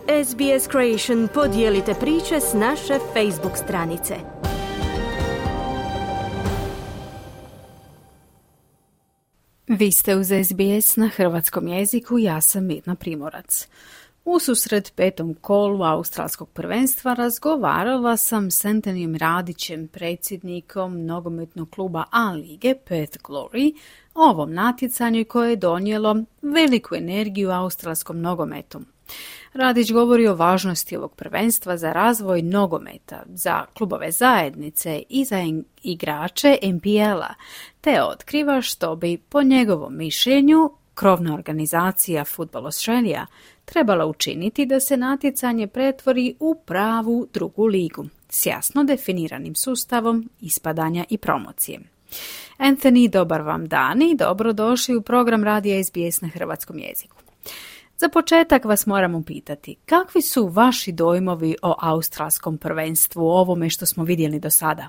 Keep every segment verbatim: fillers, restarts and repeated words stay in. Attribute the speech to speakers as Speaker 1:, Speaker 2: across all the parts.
Speaker 1: S B S Creation podijelite priče s naše Facebook stranice.
Speaker 2: Vi ste uz S B S na hrvatskom jeziku, ja sam Mirna Primorac. Ususret petom kolu australskog prvenstva razgovarala sam s Anthonyjem Radićem, predsjednikom nogometnog kluba A-lige Perth Glory, o ovom natjecanju koje je donijelo veliku energiju australskom nogometu. Radić govori o važnosti ovog prvenstva za razvoj nogometa, za klubove zajednice i za igrače N P L-a, te otkriva što bi, po njegovom mišljenju, krovna organizacija Football Australia trebala učiniti da se natjecanje pretvori u pravu drugu ligu, s jasno definiranim sustavom ispadanja i promocije. Anthony, dobar vam dan i dobrodošli u program radija S B S na hrvatskom jeziku. Za početak vas moram upitati, kakvi su vaši dojmovi o australskom prvenstvu, o ovome što smo vidjeli do sada?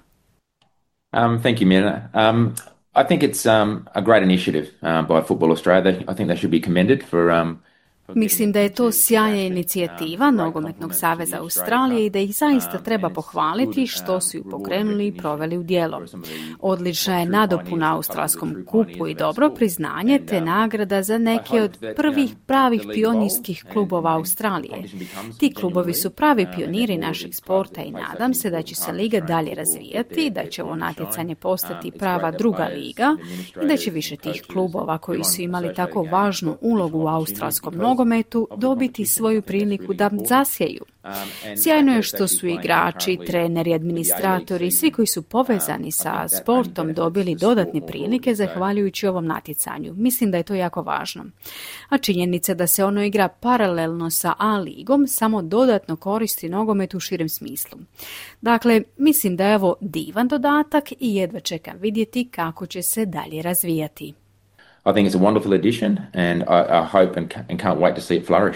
Speaker 3: Um, thank you, Mirna. Um, I think it's um, a great initiative uh, by Football Australia. I think they should be commended for... Um,
Speaker 2: Mislim da je to sjajna inicijativa Nogometnog saveza Australije i da ih zaista treba pohvaliti što su ju pokrenuli i proveli u djelo. Odlična je nadopuna australskom kupu i dobro priznanje te nagrada za neke od prvih pravih pionirskih klubova Australije. Ti klubovi su pravi pioniri našeg sporta i nadam se da će se liga dalje razvijati, da će ovo natjecanje postati prava druga liga i da će više tih klubova koji su imali tako važnu ulogu u australskom nogometu nogometu dobiti svoju priliku da zasjeju. Sjajno je što su igrači, treneri, administratori i svi koji su povezani sa sportom dobili dodatne prilike zahvaljujući ovom natjecanju. Mislim da je to jako važno. A činjenica da se ono igra paralelno sa A-ligom samo dodatno koristi nogomet u širem smislu. Dakle, mislim da je ovo divan dodatak i jedva čekam vidjeti kako će se dalje razvijati.
Speaker 3: I think it's a wonderful addition and I, I hope and, and can't wait to see it flourish.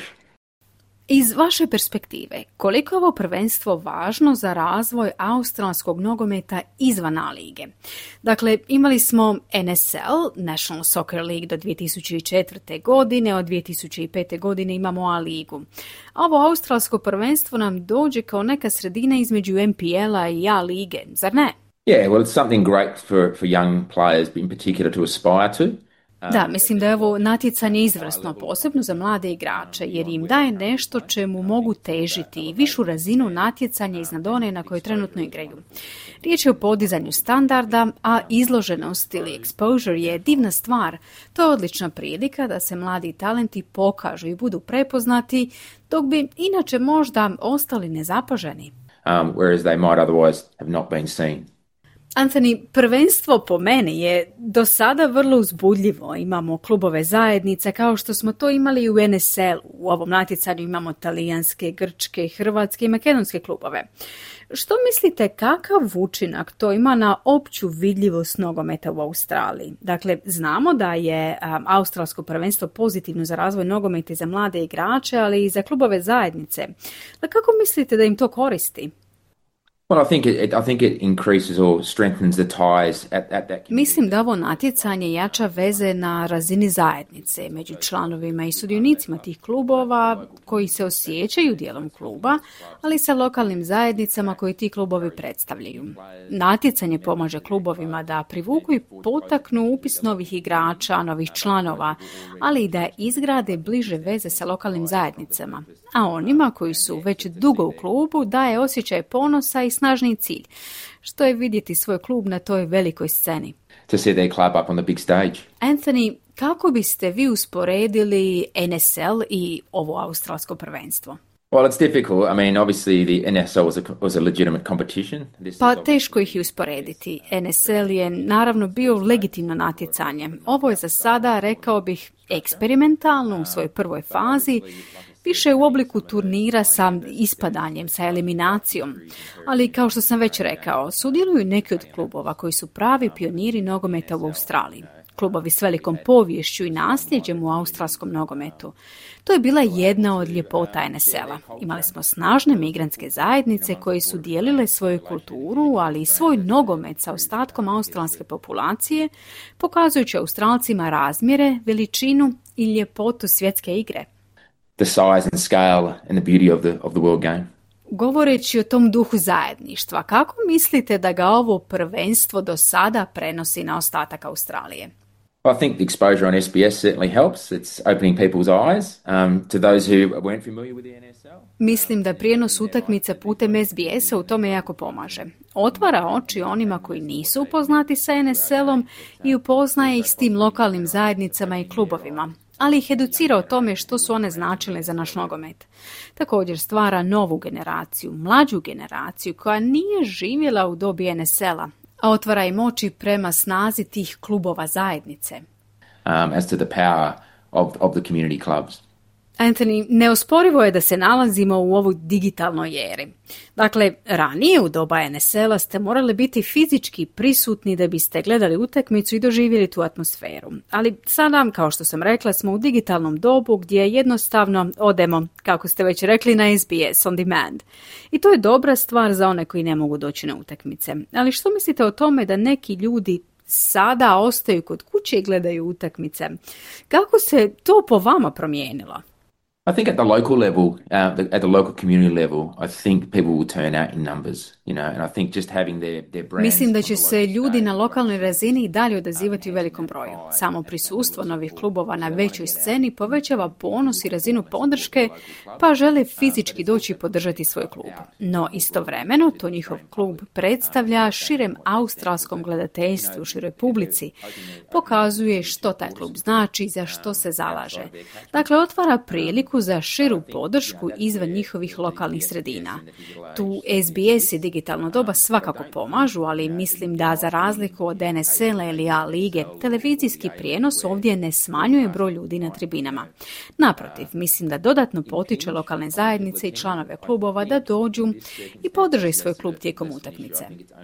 Speaker 2: Iz vaše perspektive, koliko je ovo prvenstvo važno za razvoj australskog nogometa izvan A-lige? Dakle, imali smo N S L, National Soccer League do dvije tisuće četvrte. godine, od dvije tisuće pete. godine imamo A-ligu. A ovo australsko prvenstvo nam dođe kao neka sredina između N P L-a i A-lige, zar ne?
Speaker 3: Yeah, well, it's something great for, for young players in particular to aspire to.
Speaker 2: Da, mislim da je ovo natjecanje izvrsno, posebno za mlade igrače, jer im daje nešto čemu mogu težiti i višu razinu natjecanja iznad one na kojoj trenutno igraju. Riječ je o podizanju standarda, a izloženost ili exposure je divna stvar. To je odlična prilika da se mladi talenti pokažu i budu prepoznati, dok bi inače možda ostali nezapaženi.
Speaker 3: Um, whereas they might otherwise have not been seen.
Speaker 2: Anthony, prvenstvo po meni je do sada vrlo uzbudljivo. Imamo klubove zajednice kao što smo to imali u N S L-u. U ovom natjecanju imamo talijanske, grčke, hrvatske i makedonske klubove. Što mislite, kakav učinak to ima na opću vidljivost nogometa u Australiji? Dakle, znamo da je um, australsko prvenstvo pozitivno za razvoj nogometa i za mlade igrače, ali i za klubove zajednice. Da kako mislite da im to koristi?
Speaker 3: Well, I think it, I think it increases or strengthens the ties at, at that.
Speaker 2: Mislim da ovo natjecanje jača veze na razini zajednice među članovima i sudionicima tih klubova koji se osjećaju dijelom kluba, ali sa lokalnim zajednicama koji ti klubovi predstavljaju. Natjecanje pomaže klubovima da privuku i potaknu upis novih igrača, novih članova, ali i da izgrade bliže veze sa lokalnim zajednicama. A onima koji su već dugo u klubu daje osjećaj ponosa i snažni cilj, što je vidjeti svoj klub na toj velikoj sceni.
Speaker 3: To see their club up on the big stage.
Speaker 2: Anthony, kako biste vi usporedili N S L i ovo australsko prvenstvo?
Speaker 3: Well, it's difficult. I mean, obviously the N S L was a, was a legitimate competition. This
Speaker 2: pa teško ih je usporediti. N S L je naravno bio legitimno natjecanje. Ovo je za sada, rekao bih, eksperimentalno u svojoj prvoj fazi, više u obliku turnira sa ispadanjem, sa eliminacijom. Ali kao što sam već rekao, sudjeluju neki od klubova koji su pravi pioniri nogometa u Australiji. Klubovi s velikom poviješću i nasljeđem u australskom nogometu. To je bila jedna od ljepota N S L-a. Imali smo snažne migrantske zajednice koje su dijelile svoju kulturu, ali i svoj nogomet sa ostatkom australske populacije, pokazujući Australcima razmjere, veličinu i ljepotu svjetske igre.
Speaker 3: the size and scale and the beauty of the of the world game.
Speaker 2: Govoreći o tom duhu zajedništva, kako mislite da ga ovo prvenstvo do sada prenosi na ostatak Australije?
Speaker 3: I think the exposure on S B S certainly helps. It's opening people's eyes um, to those who weren't familiar with the N S L.
Speaker 2: Mislim da prijenos utakmica putem S B S-a u tome jako pomaže. Otvara oči onima koji nisu upoznati sa N S L-om i upoznaje ih s tim lokalnim zajednicama i klubovima, ali ih educira o tome što su one značile za naš nogomet. Također stvara novu generaciju, mlađu generaciju koja nije živjela u dobi N S L-a, a otvara im oči prema snazi tih klubova zajednice.
Speaker 3: Um, as to the power of, of the community clubs.
Speaker 2: Anthony, neosporivo je da se nalazimo u ovoj digitalnoj eri. Dakle, ranije u doba N S L-a ste morali biti fizički prisutni da biste gledali utakmicu i doživjeli tu atmosferu. Ali sada, kao što sam rekla, smo u digitalnom dobu gdje jednostavno odemo, kako ste već rekli, na S B S on demand. I to je dobra stvar za one koji ne mogu doći na utakmice. Ali što mislite o tome da neki ljudi sada ostaju kod kuće i gledaju utakmice? Kako se to po vama promijenilo?
Speaker 3: I think at the local level, uh, the, at the local community level, I think people will turn out in numbers, you know, and I think just having their, their brands...
Speaker 2: Mislim da će se ljudi na lokalnoj razini i dalje odazivati u velikom broju. Samo prisustvo novih klubova na većoj sceni povećava ponos i razinu podrške, pa žele fizički doći i podržati svoj klub. No istovremeno to njihov klub predstavlja širem australskom gledateljstvu, široj publici, pokazuje što taj klub znači i za što se zalaže. Dakle, otvara priliku za širu podršku izvan njihovih lokalnih sredina. Tu S B S i digitalno doba svakako pomažu, ali mislim da za razliku od N S L-a ili A lige, televizijski prijenos ovdje ne smanjuje broj ljudi na tribinama. Naprotiv, mislim da dodatno potiče lokalne zajednice i članove klubova da dođu i podrže svoj klub tijekom utakmice.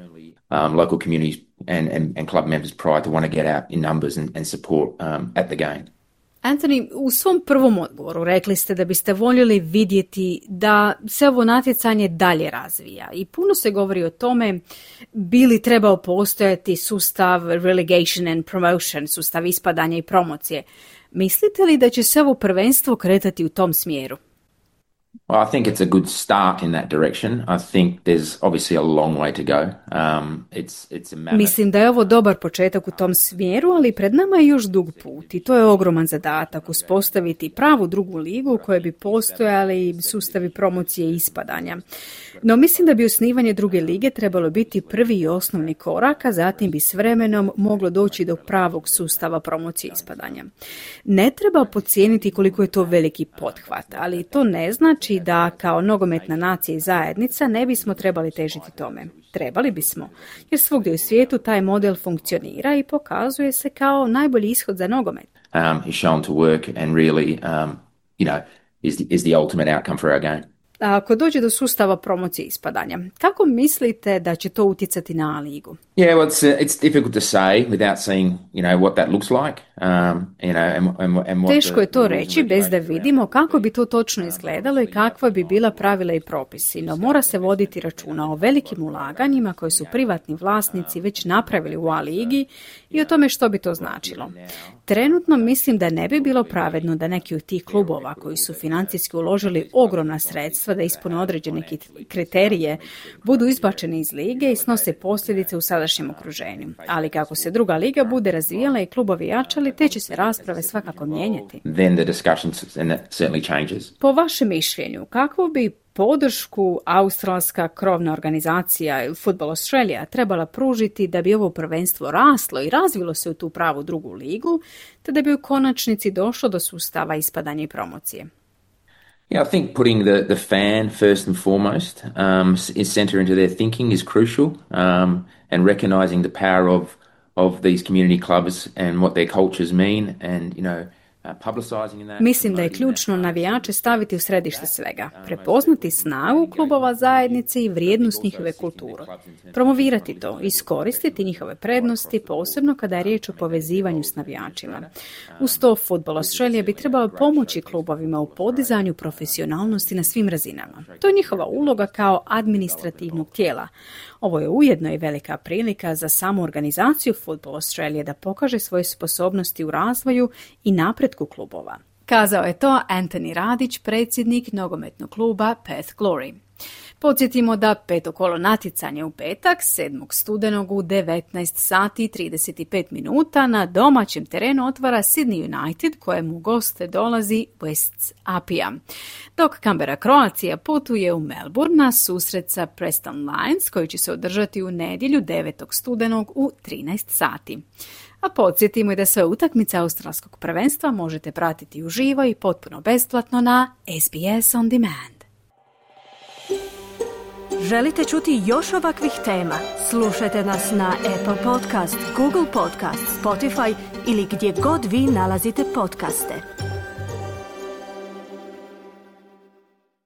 Speaker 3: Um, local communities and, and, and club members pride to want to get out in numbers and, and support um, at the game.
Speaker 2: Anthony, u svom prvom odgovoru rekli ste da biste voljeli vidjeti da se ovo natjecanje dalje razvija i puno se govori o tome bi li trebao postojati sustav relegation and promotion, sustav ispadanja i promocije. Mislite li da će se ovo prvenstvo kretati u tom smjeru?
Speaker 3: Well, I think it's a good start in that direction. I think there's obviously a long way to go. Um, it's, it's a matter...
Speaker 2: Mislim da je ovo dobar početak u tom smjeru, ali pred nama je još dug put i to je ogroman zadatak uspostaviti pravu drugu ligu u kojoj bi postojali sustavi promocije i ispadanja. No mislim da bi osnivanje druge lige trebalo biti prvi i osnovni korak, a zatim bi s vremenom moglo doći do pravog sustava promocije i ispadanja. Ne treba podcijeniti koliko je to veliki pothvat, ali to ne znači da kao nogometna nacija i zajednica ne bismo trebali težiti tome. Trebali bismo, jer svugdje u svijetu taj model funkcionira i pokazuje se kao najbolji ishod za nogomet.
Speaker 3: Um, is shown to work and really, um, you know, is the, is the ultimate outcome for our game.
Speaker 2: A ako dođe do sustava promocije ispadanja, kako mislite da će to utjecati na A-ligu?
Speaker 3: Yeah, well, it's, uh, it's difficult to say without seeing, you know, what that looks like. Um, you know, and, and, and what
Speaker 2: Teško je to
Speaker 3: the,
Speaker 2: reći bez da vidimo kako bi to točno izgledalo i kakva bi bila pravila i propisi, no mora se voditi računa o velikim ulaganjima koje su privatni vlasnici već napravili u A-ligi i o tome što bi to značilo. Trenutno mislim da ne bi bilo pravedno da neki od tih klubova koji su financijski uložili ogromna sredstva da ispune određene kriterije budu izbačeni iz lige i snose posljedice u sadašnjem okruženju. Ali kako se druga liga bude razvijala i klubovi jačali, te će se rasprave svakako mijenjati.
Speaker 3: Then the discussions certainly changes.
Speaker 2: Po vašem mišljenju, kako bi podršku australska krovna organizacija Football Australia trebala pružiti da bi ovo prvenstvo raslo i razvilo se u tu pravu drugu ligu, te da bi u konačnici došlo do sustava ispadanja i promocije?
Speaker 3: Yeah, I think putting the, the fan first and foremost um, is center into their thinking is crucial, um, and recognizing the power of of these community clubs and what their cultures mean, and you know.
Speaker 2: Mislim da je ključno navijače staviti u središte svega, prepoznati snagu klubova zajednice i vrijednost njihove kulture, promovirati to, iskoristiti njihove prednosti, posebno kada je riječ o povezivanju s navijačima. Uz to Football Australia bi trebao pomoći klubovima u podizanju profesionalnosti na svim razinama. To je njihova uloga kao administrativnog tijela. Ovo je ujedno i velika prilika za samu organizaciju Football Australia da pokaže svoje sposobnosti u razvoju i napretku klubova. Kazao je to Anthony Radić, predsjednik nogometnog kluba Perth Glory. Podsjetimo da peto kolo natjecanja u petak, sedmog studenog u devetnaest sati i trideset pet minuta na domaćem terenu otvara Sydney United, kojemu u goste dolazi Wests Apia. Dok Canberra Croatia putuje u Melbourne na susret sa Preston Lions, koji će se održati u nedjelju devetog studenog u trinaest sati. A podsjetimo i da sve utakmice australskog prvenstva možete pratiti uživo i potpuno besplatno na S B S On Demand.
Speaker 1: Želite čuti još ovakvih tema? Slušajte nas na Apple Podcast, Google Podcast, Spotify ili gdje god vi nalazite podcaste.